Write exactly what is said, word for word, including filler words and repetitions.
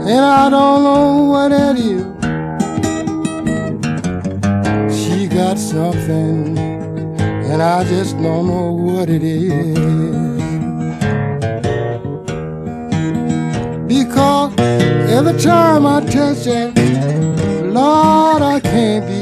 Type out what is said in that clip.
and I don't know what it is. She got something, and I just don't know what it is. Because every time I touch it, Lord, I can't